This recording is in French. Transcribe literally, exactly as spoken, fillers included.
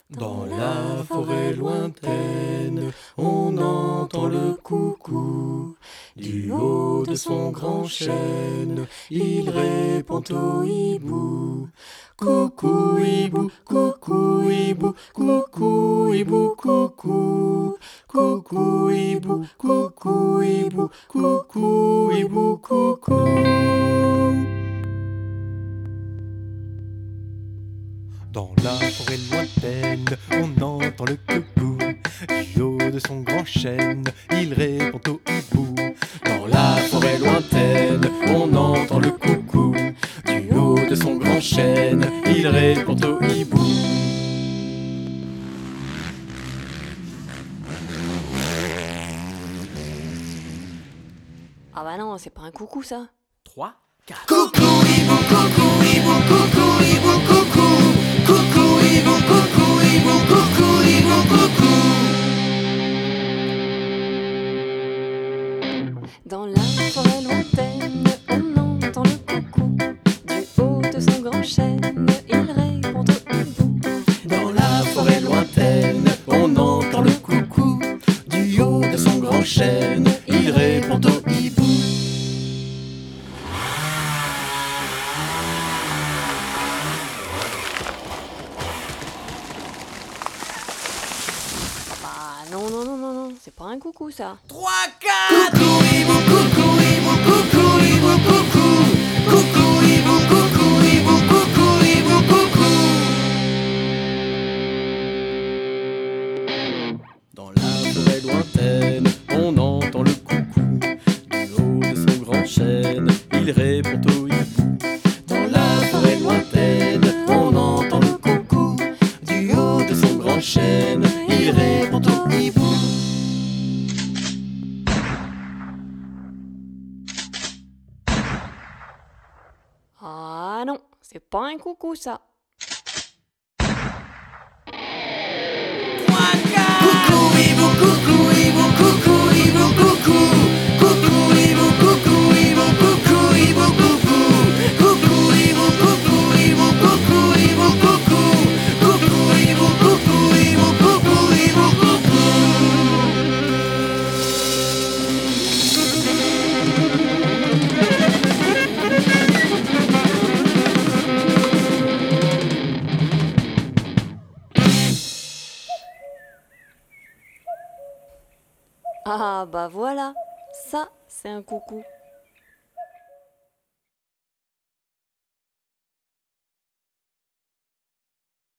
Dans la forêt lointaine, on entend le coucou. Du haut de son grand chêne, il répond au hibou. Coucou hibou, coucou hibou, coucou hibou, coucou. Coucou hibou, coucou hibou, coucou hibou, coucou. Dans la forêt lointaine, on entend le coucou. Du haut de son grand chêne, il répond au hibou. Dans la forêt lointaine, on entend le coucou. Du haut de son grand chêne, il répond au hibou. Ah bah non, c'est pas un coucou ça. trois, quatre. Coucou hibou, coucou hibou, coucou hibou, coucou. Coucou hibou, coucou hibou, coucou hibou, coucou. Dans la forêt lointaine, on entend le coucou. Du haut de son grand chêne, il répond au hibou. Dans la forêt lointaine, on entend le coucou. Du haut de son grand chêne, il répond au hibou. Bah non, non, non, non, non, c'est pas un coucou ça. trois, quatre. Coucou hibou, coucou hibou, coucou hibou, coucou. Coucou hibou, coucou hibou, coucou hibou, coucou. Dans la forêt lointaine, on entend le coucou. Du haut de son grand chêne, il répond au hibou. Dans la forêt lointaine, on entend le coucou. Du haut de son grand chêne, il répond au hibou. Ah non, c'est pas un coucou ça. trois, quatre. Coucou hibou, coucou hibou, coucou hibou, coucou. Coucou hibou, coucou hibou, coucou hibou, coucou. Coucou hibou, coucou hibou, coucou hibou, coucou. Coucou hibou, coucou hibou, coucou hibou, coucou. Ah bah voilà, ça c'est un coucou.